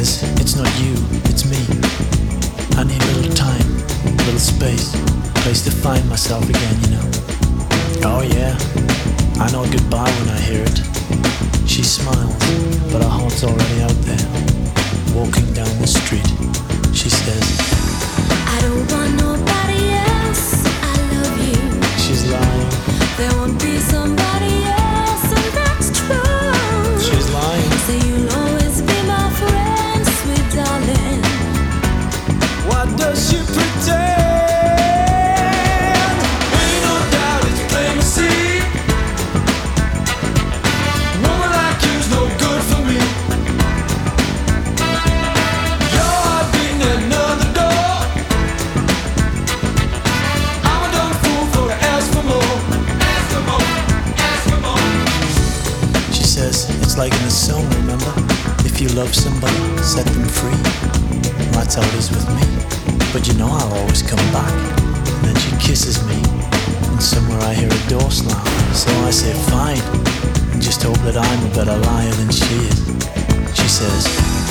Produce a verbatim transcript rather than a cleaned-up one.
says, it's not you, it's me. I need a little time, a little space, place to find myself again, you know. Oh yeah, I know goodbye when I hear it. She smiles, but her heart's already out there. Walking down the street, she says, I don't want nobody else, I love you. She's lying. There won't be somebody else, and that's true. She's lying. Say you'll always be my friend, sweet darling. What does she pretend? Ain't no doubt it's plain to see. Woman like you's no good for me. Your heart beating at another door. I'm a dumb fool for to ask for more. Ask for more, ask for more. She says, it's like in the song, remember? If you love somebody, set them free. That's how it is with me. But you know I'll always come back. And then she kisses me, and somewhere I hear a door slam. So I say fine, and just hope that I'm a better liar than she is. She says,